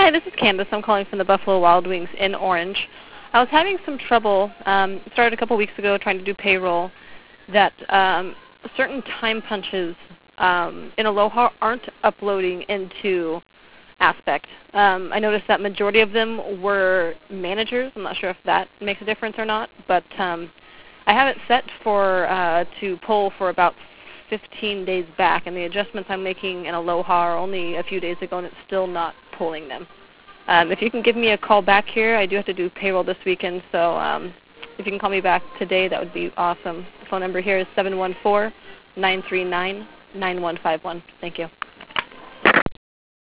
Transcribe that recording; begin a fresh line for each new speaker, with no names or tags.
Hi, this is Candace. I'm calling from the Buffalo Wild Wings in Orange. I was having some trouble, started a couple weeks ago trying to do payroll, that certain time punches in Aloha aren't uploading into Aspect. I noticed that majority of them were managers. I'm not sure if that makes a difference or not, but I have it set for to pull for about 15 days back, and the adjustments I'm making in Aloha are only a few days ago, and it's still not pulling them. If you can give me a call back here, I do have to do payroll this weekend, so if you can call me back today, that would be awesome. The phone number here is 714-939-9151. Thank you.